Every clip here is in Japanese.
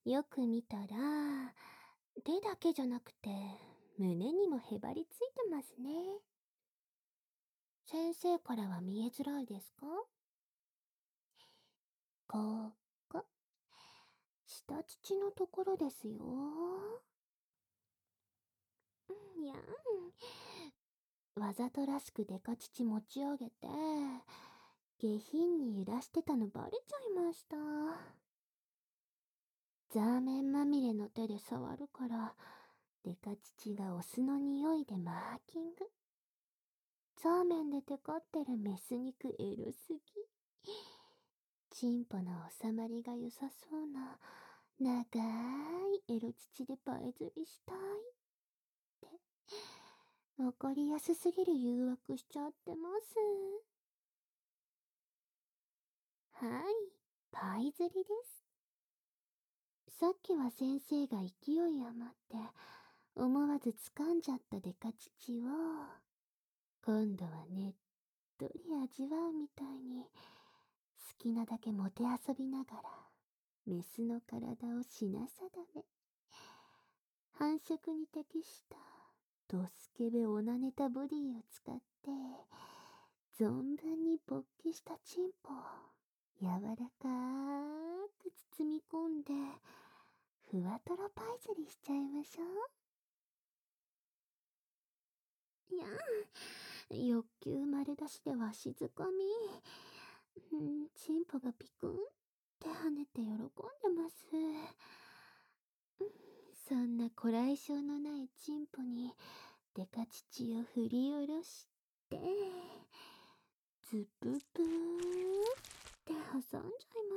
よく見たら、手だけじゃなくて、胸にもへばりついてますね。先生からは見えづらいですか？ここ、下乳のところですよ。いやわざとらしくデカ乳持ち上げて、下品に揺らしてたのバレちゃいました。ザーメンまみれの手で触るから、デカ乳がオスの匂いでマーキング。ザーメンでテカってるメス肉エロすぎ。チンポの収まりが良さそうな、長いエロ乳でパイ釣りしたいって、わかりやすすぎる誘惑しちゃってます。はい、パイ釣りです。さっきは先生が勢い余って、思わず掴んじゃったデカ乳を、今度はねっとり味わうみたいに、好きなだけもてあそびながら、メスの体を品定め。繁殖に適した、ドスケベオナネタボディを使って、存分に勃起したチンポを柔らかく包み込んで、ふわとろパイ釣りしちゃいましょう。いや欲求丸出しでわしづかみ。チンポがピクンって跳ねて喜んでます。そんなこらえ性のないチンポに、デカ乳を振り下ろして、ズププーって挟んじゃいます。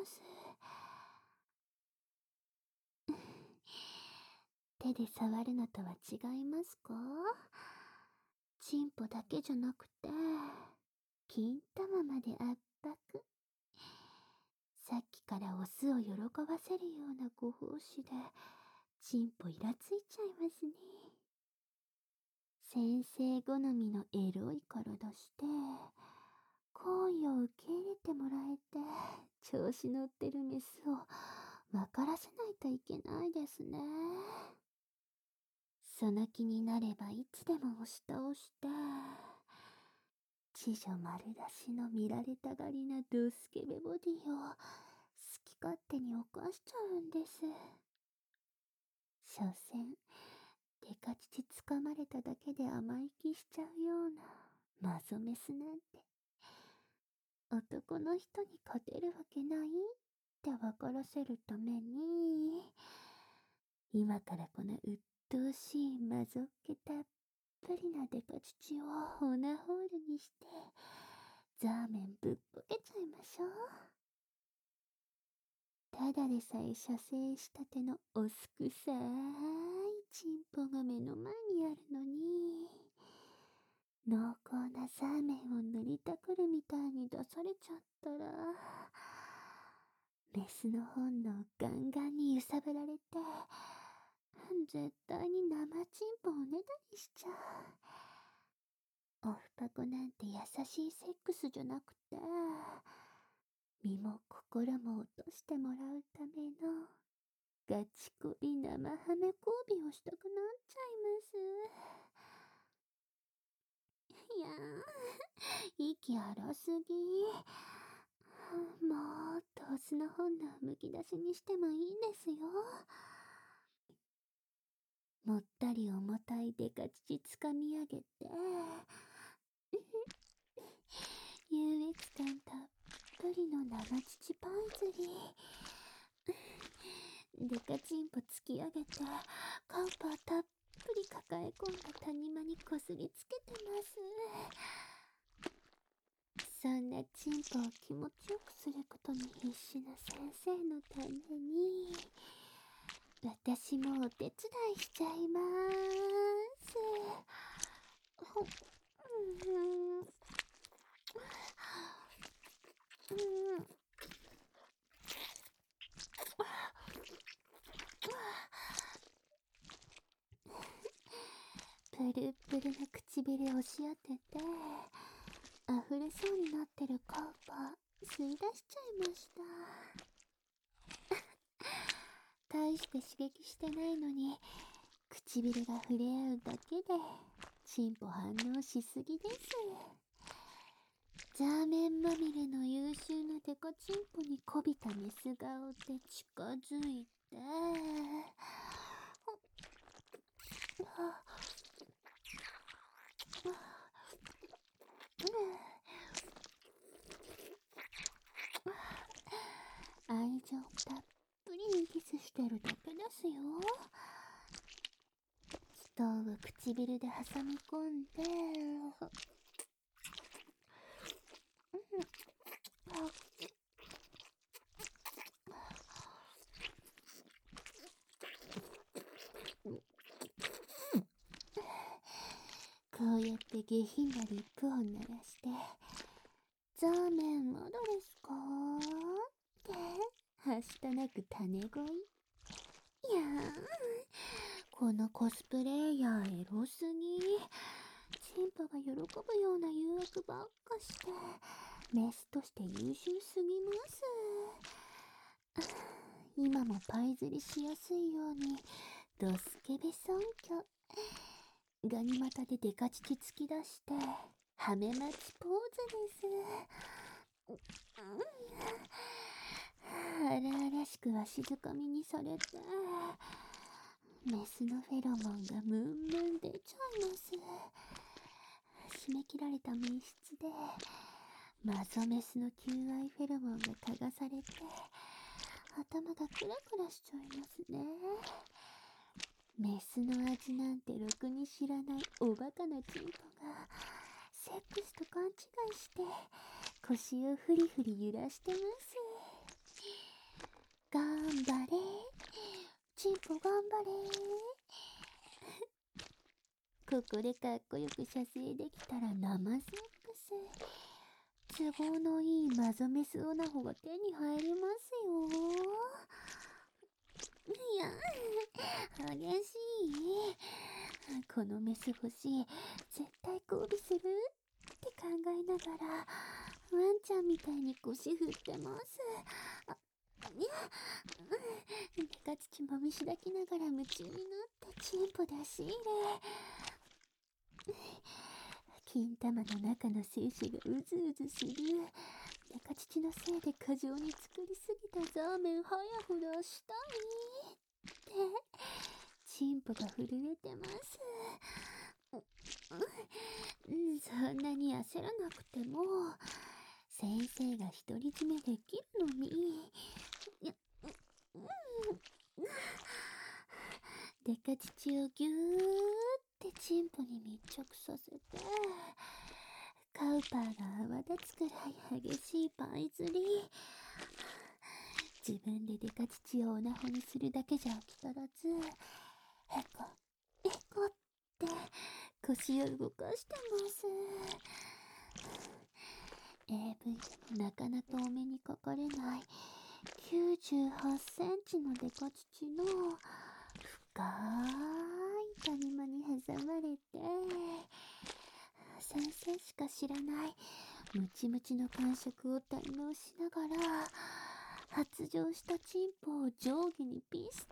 手で触るのとは違いますか？チンポだけじゃなくて、金玉まで圧迫。さっきからオスを喜ばせるようなご奉仕で、チンポイラついちゃいますね。先生好みのエロい体して、好意を受け入れてもらえて、調子乗ってるメスを分からせないといけないですね。その気になればいつでも押し倒して、知女丸出しの見られたがりなドスケベボディを好き勝手に犯しちゃうんです。所詮、デカ乳掴まれただけで甘い気しちゃうようなマゾメスなんて、男の人に勝てるわけないって分からせるために、今からこの鬱陶しいマゾっ気たっぷりなデカ乳をオナホールにして、ザーメンぶっこけちゃいましょう。ただでさえ射精したてのおすくさいチンポが目の前にあるのに、濃厚なザーメンを塗りたくるみたいに出されちゃったら、メスの本能ガンガンに揺さぶられて、絶対に生チンポをねだりしちゃう。オフパコなんて優しいセックスじゃなくて、身も心も落としてもらうためのガチ恋生ハメ交尾をしたくなっちゃいます。いや息荒すぎ。もっとオスの本能むき出しにしてもいいんですよ。もったり重たいデカ乳つかみ上げて、優越感たっぷりの生乳パイ釣り。デカチンポ突き上げて、カウパーたっぷり抱え込んだ谷間にこすりつけてます。そんなチンポを気持ちよくすることに必死な先生のために、私もお手伝いしちゃいまーす。ほプルプルな唇押し当てて、溢れそうになってるカウパー吸い出しちゃいました。大大して刺激してないのに、唇が触れ合うだけで、チンポ反応しすぎです。ザーメンまみれの優秀なデカチンポにこびたメス顔で近づいて、愛情たっぷりにキスしてるだけですよ。ストーブ唇で挟み込んで、こうやって下品なリップ音鳴らして、ザーメンまだですかってはしたなく種恋。いやー、このコスプレイヤーエロすぎ。チンポが喜ぶような誘惑ばっかして、メスとして優秀すぎます。今もパイ釣りしやすいようにドスケベ尊虚。ガニ股でデカ乳突き出してハメ待ちポーズです。荒々しくわしづかみにされて、メスのフェロモンがムンムン出ちゃいます。締め切られた密室でマゾメスの求愛フェロモンが嗅がされて、頭がクラクラしちゃいますね。メスの味なんてろくに知らないおバカなチンポがセックスと勘違いして腰をフリフリ揺らしてます。頑張れチンポ頑張れ。ここでかっこよく射精できたら生セックス。都合のいいマゾメスオナホが手に入りますよ。いや、激しい。このメス欲しい。絶対交尾するって考えながら、ワンちゃんみたいに腰振ってます。いや、デカ乳もみしだきながら夢中になってチンポ出し入れ。金玉の中の精子がうずうずする。デカ乳のせいで過剰に作りすぎたザーメン早く出したいってチンポが震えてます。そんなに焦らなくても先生が独り占めできるのに。デカ乳をぎゅーってチンポに密着させて、カウパーが泡立つくらい激しいパイ釣り。自分でデカ乳をオナホにするだけじゃ飽き足らず、へこへこって腰を動かしてます。AV でもなかなかお目にかかれない98センチのデカ乳の深い谷間に挟まれて、先生しか知らないムチムチの感触を堪能しながら、発情したチンポを上下にピスト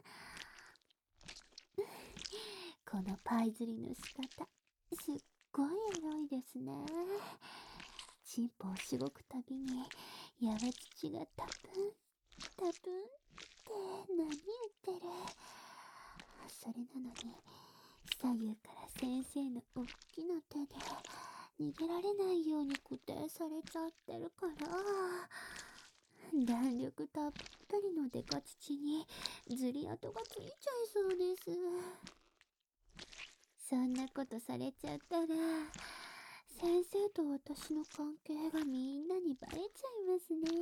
ン。このパイ釣りの仕方、すっごいエロいですね。チンポをしごくたびに、やわ乳がタプン、タプンって波打ってる。それなのに、左右から先生のおっきな手で、逃げられないように固定されちゃってるから、弾力たっぷりのデカ乳にずり跡がついちゃいそうです。そんなことされちゃったら、先生と私の関係がみんなにバレちゃいますね。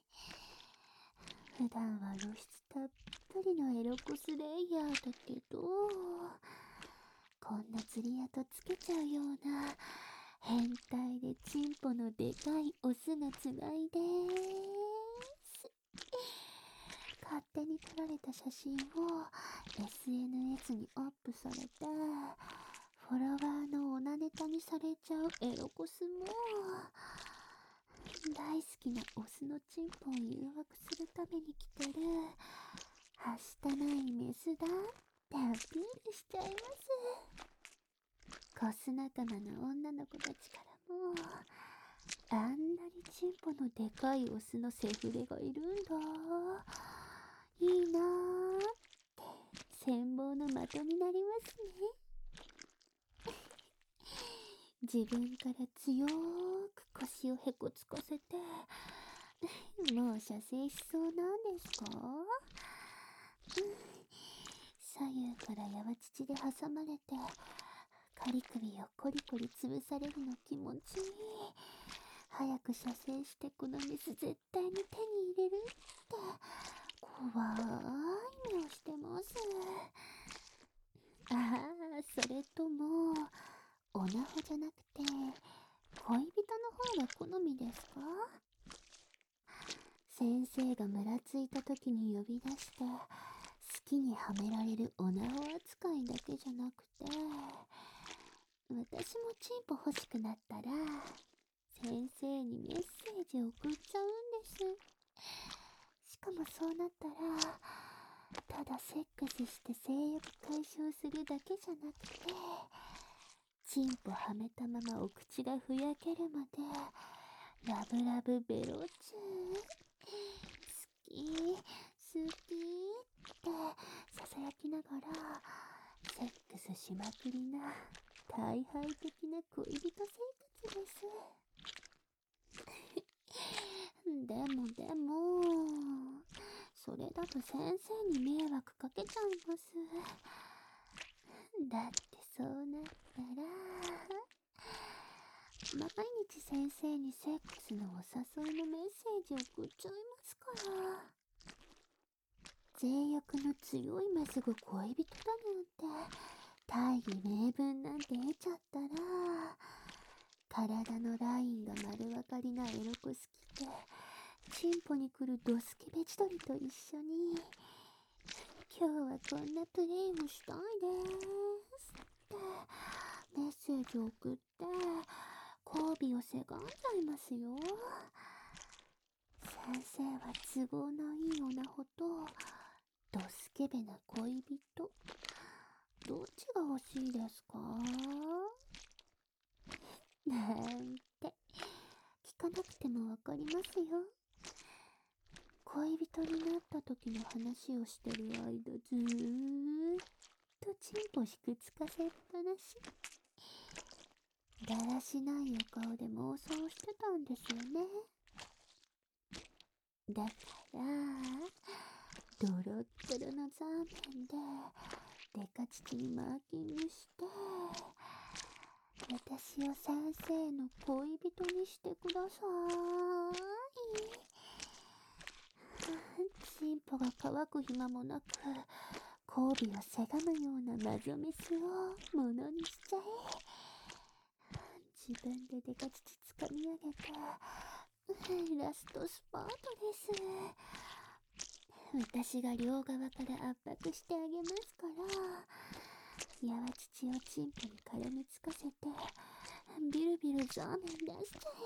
普段は露出たっぷりのエロコスレイヤーだけど、こんな釣り跡つけちゃうような変態でチンポのでかいオスがつがいでーす。勝手に撮られた写真を SNS にアップされて、フォロワーのオナネタにされちゃうエロコスも、大好きなオスのチンポを誘惑するために着てるハッしたないメスだってアピールしちゃいます。コス仲間の女の子たちからも、あんなにチンポのでかいオスのセフレがいるんだ。いいなーって羨望の的になりますね。自分から強ーく腰をへこつかせて、もう射精しそうなんですか？左右からやわ乳で挟まれて、カリ首をコリコリ潰されるの気持ちいい。早く射精してこのメス絶対に手に入れるって怖い目をしてます。ああ、それともオナホじゃなくて恋人の方が好みですか？先生がムラついた時に呼び出して好きにはめられるオナホ扱いだけじゃなくて、私もチンポ欲しくなったら先生にメッセージ送っちゃうんです。しかもそうなったらただセックスして性欲解消するだけじゃなくて、チンポはめたままお口がふやけるまでラブラブベロチュー、好き好きってささやきながらセックスしまくりな大敗的な恋人生活です。でも、それだと先生に迷惑かけちゃいます。だってそうなったら、毎日先生にセックスのお誘いのメッセージ送っちゃいますから。性欲の強いメスが恋人だなんて、大義名分なんて得ちゃったら、体のラインが丸分かりなエロコ好きで、チンポに来るドスケベ千鳥と一緒に、今日はこんなプレイをしたいですってメッセージを送って、交尾をせがんじゃいますよ。先生は都合のいいオナホと、ドスケベな恋人、どっちが欲しいですか？なんて、聞かなくてもわかりますよ。恋人になった時の話をしてる間、ずーっとチンポひくつかせっぱなし。だらしないお顔で妄想してたんですよね。だから、ドロッドロのザーメンで、デカ乳にマーキングして、私を先生の恋人にしてください。チンポが乾く暇もなく、交尾をせがむようなマゾメスをものにしちゃえ。自分でデカ乳つかみ上げて、ラストスパートです。私が両側から圧迫してあげますから、やわ乳をチンポに絡みつかせて、ビルビルザーメン出しちゃ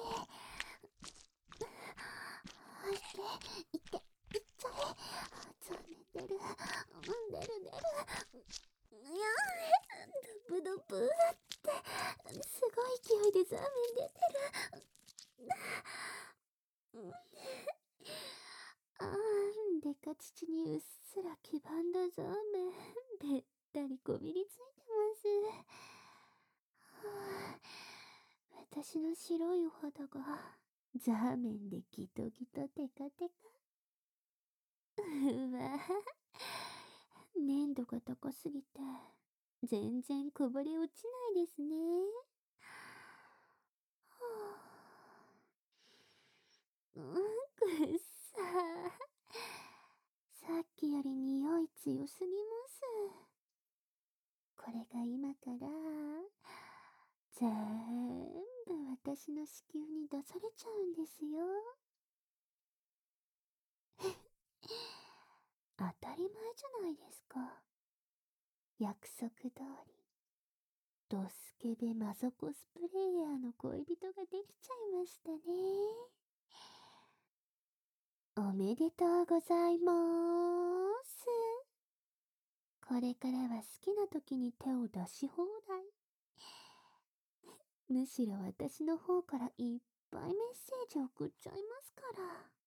え。いって、いっちゃえ。ザーメン出る。出る。いやドブドブってすごい勢いでザーメン出てる。あー、デカ乳にうっすら黄ばんだザーメンべったりこびりついてます。はあ、私の白いお肌がザーメンでギトギトテカテカ。うわ、粘度が高すぎて全然こぼれ落ちないですね。はあ、くっさー。さっきより匂い強すぎます。これが今から全部私の子宮に出されちゃうんですよ。当たり前じゃないですか。約束通りドスケベマゾコスプレイヤーの恋人ができちゃいましたね。おめでとうございます。 これからは好きな時に手を出し放題。むしろ私の方からいっぱいメッセージ送っちゃいますから。